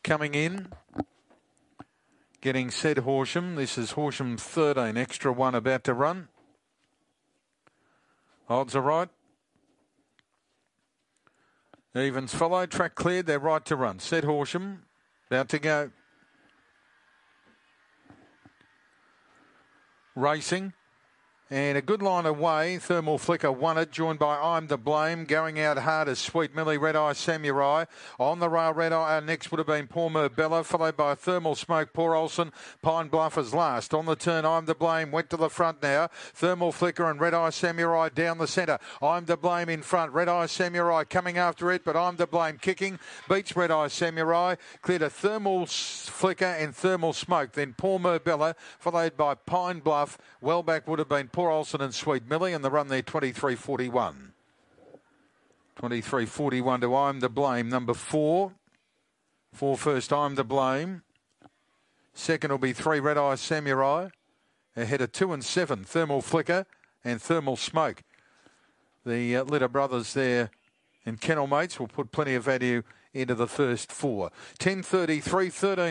coming in. Getting Said Horsham. This is Horsham 13, extra one about to run. Odds are right. Evens followed, track cleared, they're right to run. Said Horsham, about to go. Racing. And a good line away. Thermal Flicker won it, joined by I'm the Blame. Going out hard as Sweet Millie, Red Eye Samurai. On the rail, Red Eye. Next would have been Paul Merbella, followed by Thermal Smoke, Poor Olsen. Pine Bluff is last. On the turn, I'm the Blame. Went to the front now. Thermal Flicker and Red Eye Samurai down the centre. I'm the Blame in front. Red Eye Samurai coming after it, but I'm the Blame kicking. Beats Red Eye Samurai. Cleared a Thermal Flicker and Thermal Smoke. Then Paul Merbella, followed by Pine Bluff. Well back would have been Poor Olsen and Sweet Millie, and the run there 23.41. 23.41 to I'm the Blame, number 4. 4 first, I'm the Blame. Second will be 3 Red Eye Samurai. Ahead of 2 and 7, Thermal Flicker and Thermal Smoke. The Litter brothers there and Kennel Mates will put plenty of value into the first 4. 10.33, 13.